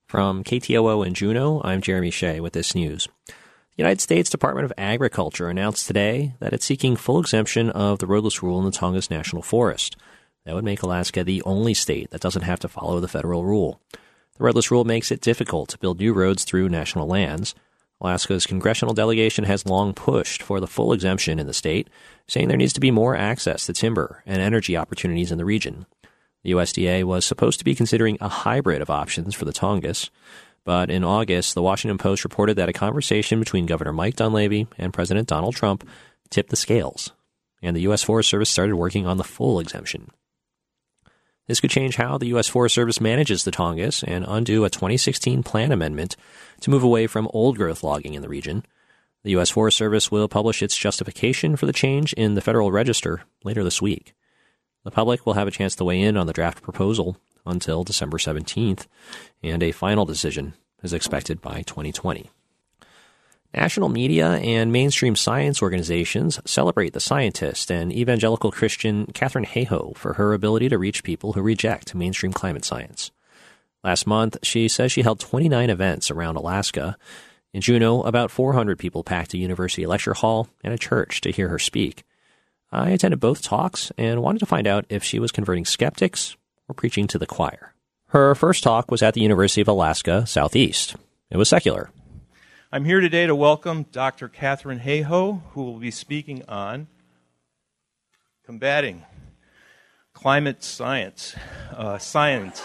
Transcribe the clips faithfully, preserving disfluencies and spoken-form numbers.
From K T O O in Juneau, I'm Jeremy Shea with this news. The United States Department of Agriculture announced today that it's seeking full exemption of the roadless rule in the Tongass National Forest. That would make Alaska the only state that doesn't have to follow the federal rule. The roadless rule makes it difficult to build new roads through national lands. Alaska's congressional delegation has long pushed for the full exemption in the state, saying there needs to be more access to timber and energy opportunities in the region. The U S D A was supposed to be considering a hybrid of options for the Tongass, but in August, the Washington Post reported that a conversation between Governor Mike Dunleavy and President Donald Trump tipped the scales, and the U S Forest Service started working on the full exemption. This could change how the U S Forest Service manages the Tongass and undo a twenty sixteen plan amendment to move away from old-growth logging in the region. The U S Forest Service will publish its justification for the change in the Federal Register later this week. The public will have a chance to weigh in on the draft proposal until December seventeenth, and a final decision is expected by twenty twenty. National media and mainstream science organizations celebrate the scientist and evangelical Christian Katharine Hayhoe for her ability to reach people who reject mainstream climate science. Last month, she says she held twenty-nine events around Alaska. In Juneau, about four hundred people packed a university lecture hall and a church to hear her speak. I attended both talks and wanted to find out if she was converting skeptics or preaching to the choir. Her first talk was at the University of Alaska Southeast. It was secular. I'm here today to welcome Doctor Katharine Hayhoe, who will be speaking on combating climate science. Uh, science.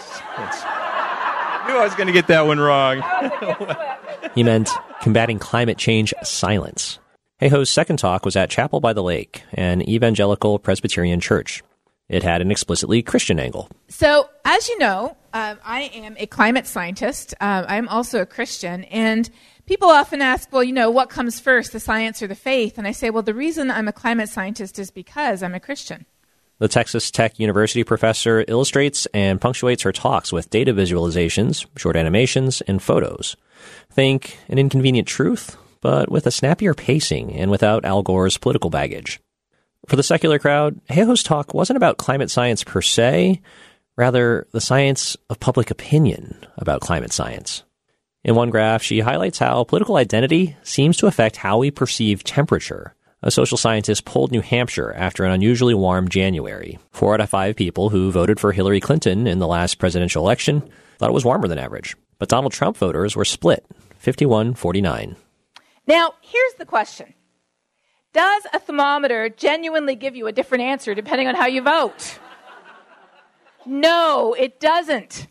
I knew I was going to get that one wrong. He meant combating climate change silence. Hayhoe's second talk was at Chapel by the Lake, an evangelical Presbyterian church. It had an explicitly Christian angle. So, as you know, um, I am a climate scientist. Um, I'm also a Christian, and people often ask, well, you know, what comes first, the science or the faith? And I say, well, the reason I'm a climate scientist is because I'm a Christian. The Texas Tech University professor illustrates and punctuates her talks with data visualizations, short animations, and photos. Think an inconvenient truth, but with a snappier pacing and without Al Gore's political baggage. For the secular crowd, Hayhoe's talk wasn't about climate science per se, rather the science of public opinion about climate science. In one graph, she highlights how political identity seems to affect how we perceive temperature. A social scientist polled New Hampshire after an unusually warm January. Four out of five people who voted for Hillary Clinton in the last presidential election thought it was warmer than average. But Donald Trump voters were split, fifty-one forty-nine. Now, here's the question. Does a thermometer genuinely give you a different answer depending on how you vote? No, it doesn't.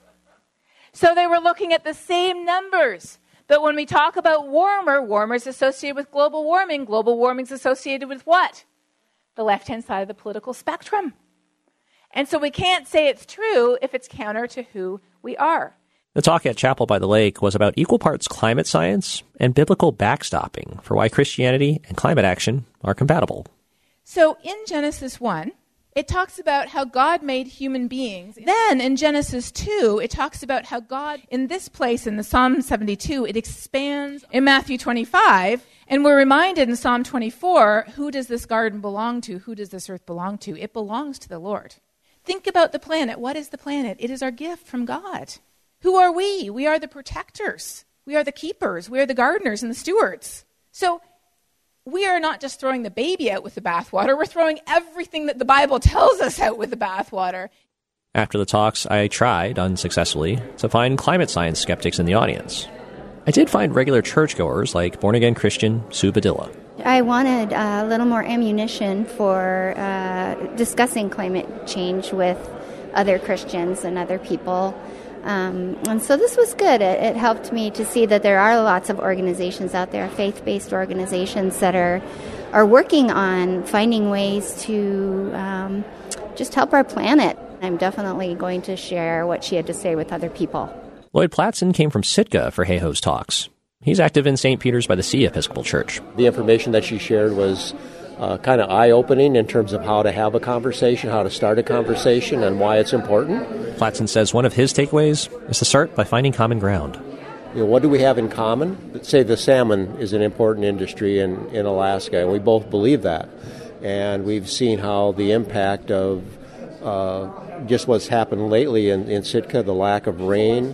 So they were looking at the same numbers. But when we talk about warmer, warmer is associated with global warming. Global warming is associated with what? The left-hand side of the political spectrum. And so we can't say it's true if it's counter to who we are. The talk at Chapel by the Lake was about equal parts climate science and biblical backstopping for why Christianity and climate action are compatible. So in Genesis one, it talks about how God made human beings. Then in Genesis two, it talks about how God, in this place in the Psalm seventy-two, it expands in Matthew twenty-five. And we're reminded in Psalm twenty-four, who does this garden belong to? Who does this earth belong to? It belongs to the Lord. Think about the planet. What is the planet? It is our gift from God. Who are we? We are the protectors. We are the keepers. We are the gardeners and the stewards. So we are not just throwing the baby out with the bathwater. We're throwing everything that the Bible tells us out with the bathwater. After the talks, I tried, unsuccessfully, to find climate science skeptics in the audience. I did find regular churchgoers like born-again Christian Sue Badilla. I wanted a little more ammunition for uh, discussing climate change with other Christians and other people. Um, and so this was good. It, it helped me to see that there are lots of organizations out there, faith-based organizations that are are working on finding ways to um, just help our planet. I'm definitely going to share what she had to say with other people. Lloyd Platson came from Sitka for Hayhoe's talks. He's active in Saint Peter's by the Sea Episcopal Church. The information that she shared was Uh, kind of eye-opening in terms of how to have a conversation, how to start a conversation, and why it's important. Platson says one of his takeaways is to start by finding common ground. You know, what do we have in common? Let's say the salmon is an important industry in, in Alaska, and we both believe that. And we've seen how the impact of uh, just what's happened lately in, in Sitka, the lack of rain,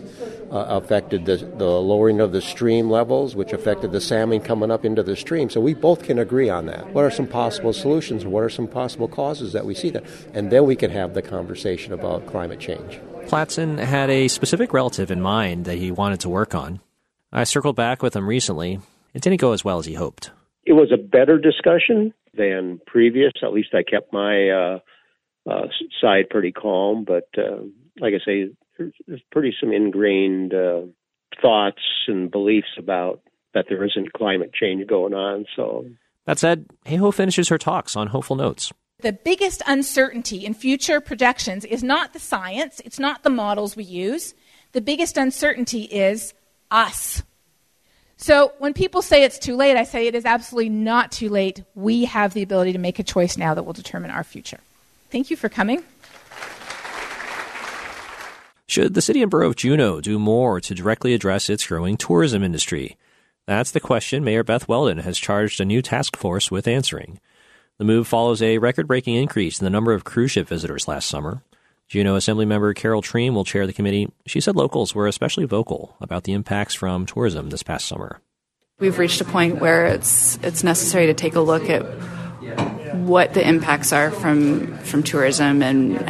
uh, affected the, the lowering of the stream levels, which affected the salmon coming up into the stream. So we both can agree on that. What are some possible solutions? What are some possible causes that we see that? And then we can have the conversation about climate change. Platson had a specific relative in mind that he wanted to work on. I circled back with him recently. It didn't go as well as he hoped. It was a better discussion than previous. At least I kept my uh, uh, side pretty calm. But uh, like I say, there's pretty some ingrained uh, thoughts and beliefs about that there isn't climate change going on. So that said, Hayhoe finishes her talks on hopeful notes. The biggest uncertainty in future projections is not the science, it's not the models we use. The biggest uncertainty is us. So when people say it's too late, I say it is absolutely not too late. We have the ability to make a choice now that will determine our future. Thank you for coming. Should the city and borough of Juneau do more to directly address its growing tourism industry? That's the question Mayor Beth Weldon has charged a new task force with answering. The move follows a record-breaking increase in the number of cruise ship visitors last summer. Juneau Assemblymember Carol Treem will chair the committee. She said locals were especially vocal about the impacts from tourism this past summer. We've reached a point where it's it's necessary to take a look at what the impacts are from, from tourism, and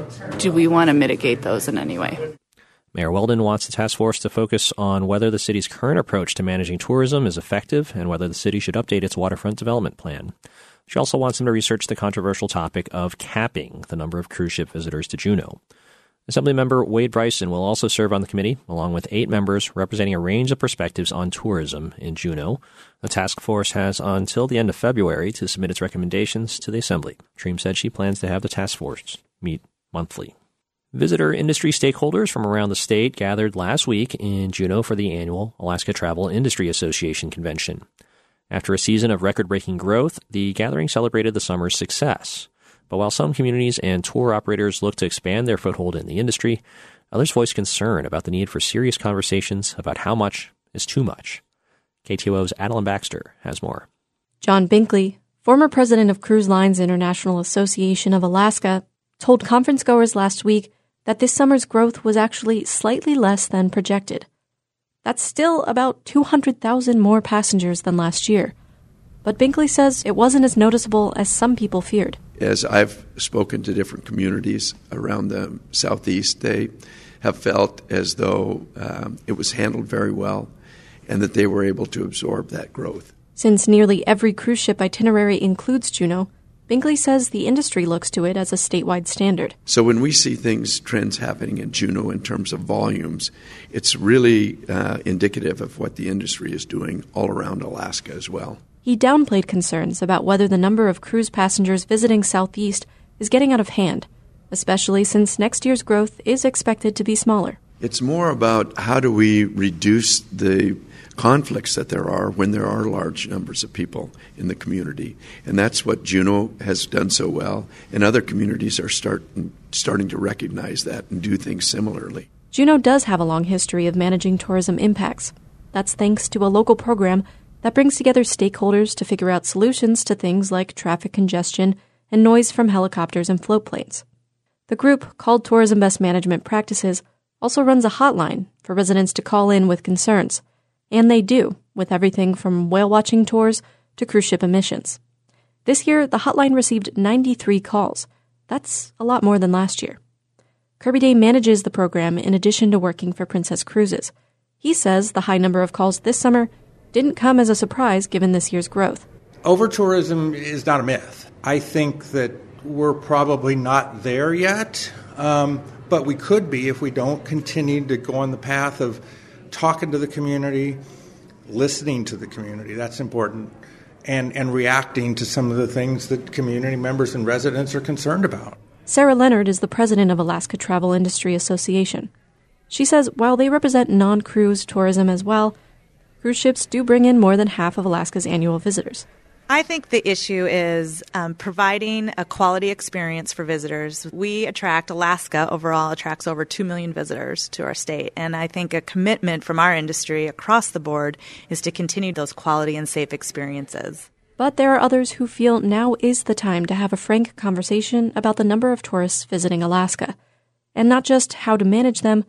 do we want to mitigate those in any way? Mayor Weldon wants the task force to focus on whether the city's current approach to managing tourism is effective and whether the city should update its waterfront development plan. She also wants him to research the controversial topic of capping the number of cruise ship visitors to Juneau. Assemblymember Wade Bryson will also serve on the committee, along with eight members representing a range of perspectives on tourism in Juneau. The task force has until the end of February to submit its recommendations to the Assembly. Treem said she plans to have the task force meet monthly. Visitor industry stakeholders from around the state gathered last week in Juneau for the annual Alaska Travel Industry Association convention. After a season of record-breaking growth, the gathering celebrated the summer's success. But while some communities and tour operators look to expand their foothold in the industry, others voiced concern about the need for serious conversations about how much is too much. K T O O's Adeline Baxter has more. John Binkley, former president of Cruise Lines International Association of Alaska, told conference goers last week that this summer's growth was actually slightly less than projected. That's still about two hundred thousand more passengers than last year. But Binkley says it wasn't as noticeable as some people feared. As I've spoken to different communities around the Southeast, they have felt as though um, it was handled very well and that they were able to absorb that growth. Since nearly every cruise ship itinerary includes Juneau, Binkley says the industry looks to it as a statewide standard. So when we see things, trends happening in Juneau in terms of volumes, it's really uh, indicative of what the industry is doing all around Alaska as well. He downplayed concerns about whether the number of cruise passengers visiting Southeast is getting out of hand, especially since next year's growth is expected to be smaller. It's more about how do we reduce the conflicts that there are when there are large numbers of people in the community. And that's what Juneau has done so well, and other communities are start, starting to recognize that and do things similarly. Juneau does have a long history of managing tourism impacts. That's thanks to a local program that brings together stakeholders to figure out solutions to things like traffic congestion and noise from helicopters and float planes. The group, called Tourism Best Management Practices, also runs a hotline for residents to call in with concerns. And they do, with everything from whale-watching tours to cruise ship emissions. This year, the hotline received ninety-three calls. That's a lot more than last year. Kirby Day manages the program in addition to working for Princess Cruises. He says the high number of calls this summer didn't come as a surprise given this year's growth. Over-tourism is not a myth. I think that we're probably not there yet, um, but we could be if we don't continue to go on the path of talking to the community, listening to the community. That's important. And, and reacting to some of the things that community members and residents are concerned about. Sarah Leonard is the president of Alaska Travel Industry Association. She says while they represent non-cruise tourism as well, cruise ships do bring in more than half of Alaska's annual visitors. I think the issue is um, providing a quality experience for visitors. We attract, Alaska overall attracts over two million visitors to our state. And I think a commitment from our industry across the board is to continue those quality and safe experiences. But there are others who feel now is the time to have a frank conversation about the number of tourists visiting Alaska. And not just how to manage them,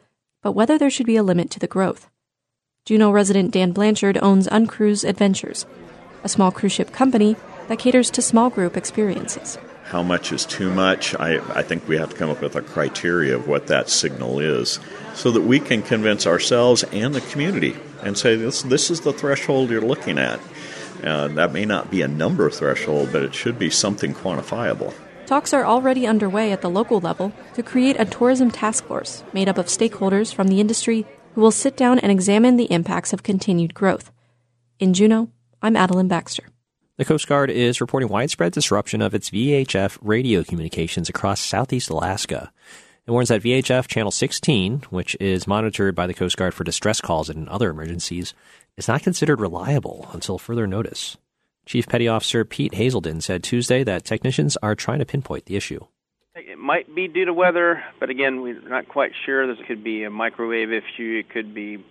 but whether there should be a limit to the growth. Juneau resident Dan Blanchard owns Uncruise Adventures, a small cruise ship company that caters to small group experiences. How much is too much? I, I think we have to come up with a criteria of what that signal is so that we can convince ourselves and the community and say this, this is the threshold you're looking at. Uh, that may not be a number threshold, but it should be something quantifiable. Talks are already underway at the local level to create a tourism task force made up of stakeholders from the industry who will sit down and examine the impacts of continued growth. In Juneau, I'm Adeline Baxter. The Coast Guard is reporting widespread disruption of its V H F radio communications across southeast Alaska. It warns that V H F Channel sixteen, which is monitored by the Coast Guard for distress calls and other emergencies, is not considered reliable until further notice. Chief Petty Officer Pete Hazelden said Tuesday that technicians are trying to pinpoint the issue. It might be due to weather, but again, we're not quite sure. This could be a microwave issue. It could be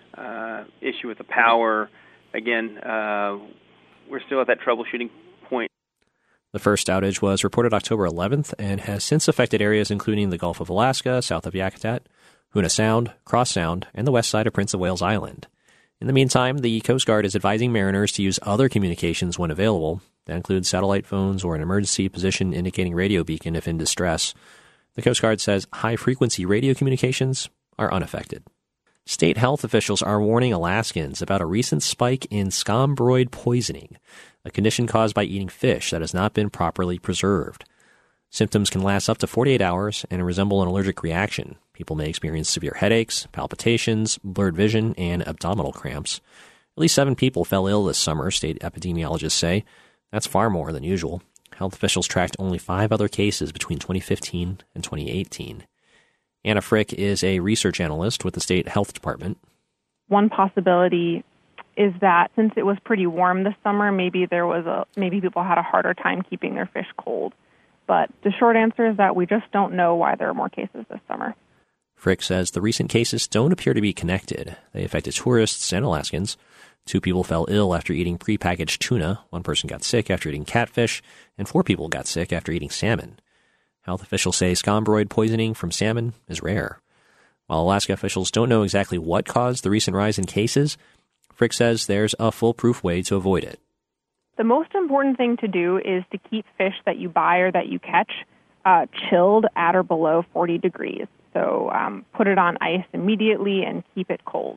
uh issue with the power. Again, uh, we're still at that troubleshooting point. The first outage was reported October eleventh and has since affected areas including the Gulf of Alaska, south of Yakutat, Hoonah Sound, Cross Sound, and the west side of Prince of Wales Island. In the meantime, the Coast Guard is advising mariners to use other communications when available. That includes satellite phones or an emergency position indicating radio beacon if in distress. The Coast Guard says high-frequency radio communications are unaffected. State health officials are warning Alaskans about a recent spike in scombroid poisoning, a condition caused by eating fish that has not been properly preserved. Symptoms can last up to forty-eight hours and resemble an allergic reaction. People may experience severe headaches, palpitations, blurred vision, and abdominal cramps. At least seven people fell ill this summer, state epidemiologists say. That's far more than usual. Health officials tracked only five other cases between twenty fifteen and twenty eighteen. Anna Frick is a research analyst with the state health department. One possibility is that since it was pretty warm this summer, maybe there was a maybe people had a harder time keeping their fish cold. But the short answer is that we just don't know why there are more cases this summer. Frick says the recent cases don't appear to be connected. They affected tourists and Alaskans. Two people fell ill after eating prepackaged tuna. One person got sick after eating catfish, and four people got sick after eating salmon. Health officials say scombroid poisoning from salmon is rare. While Alaska officials don't know exactly what caused the recent rise in cases, Frick says there's a foolproof way to avoid it. The most important thing to do is to keep fish that you buy or that you catch uh, chilled at or below forty degrees. So um, put it on ice immediately and keep it cold.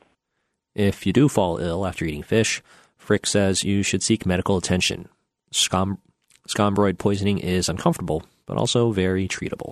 If you do fall ill after eating fish, Frick says you should seek medical attention. Scom- scombroid poisoning is uncomfortable, but also very treatable.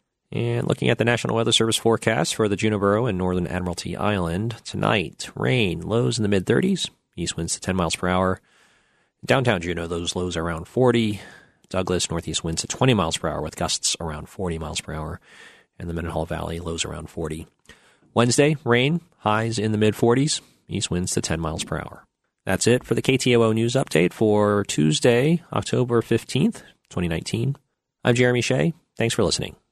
And looking at the National Weather Service forecast for the Juneau Borough and Northern Admiralty Island, tonight, rain, lows in the mid-thirties, east winds to ten miles per hour. Downtown Juneau, those lows are around forty. Douglas, northeast winds to twenty miles per hour with gusts around forty miles per hour. And the Mendenhall Valley, lows around forty. Wednesday, rain, highs in the mid-forties, east winds to ten miles per hour. That's it for the K T O O News Update for Tuesday, October fifteenth, twenty nineteen. I'm Jeremy Shea. Thanks for listening.